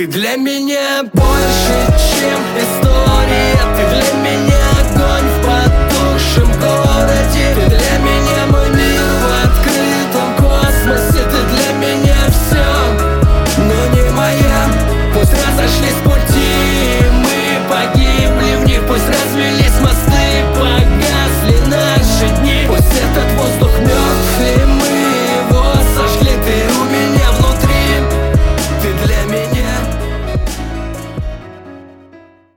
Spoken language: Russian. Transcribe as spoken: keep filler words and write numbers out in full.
Ты для меня больше, чем история. Ты для меня огонь в потухшем городе. Ты для